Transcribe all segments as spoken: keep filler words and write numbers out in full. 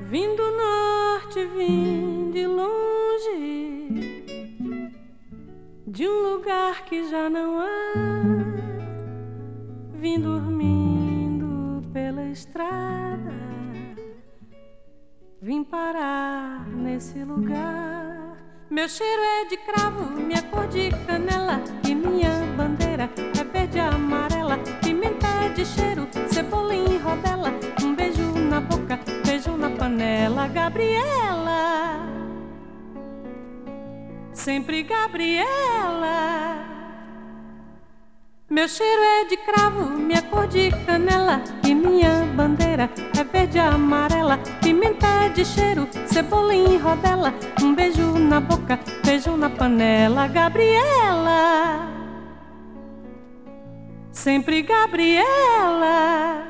Vim do norte, vim de longe, de um lugar que já não há. Vim dormindo pela estrada, vim parar nesse lugar. Meu cheiro é de cravo, minha cor de canela, e minha bandeira é verde e amarela. Pimenta é de cheiro, cebola em rodela, um beijo na boca, feijão na panela. Gabriela, sempre Gabriela. Meu cheiro é de cravo, minha cor de canela, e minha bandeira é verde e amarela. Pimenta é de cheiro, cebola em rodela, um beijo na boca, feijão na panela. Gabriela, sempre Gabriela.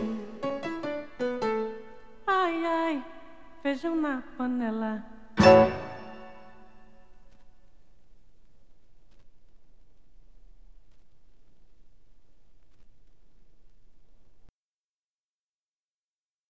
Ai, ai, feijão na panela.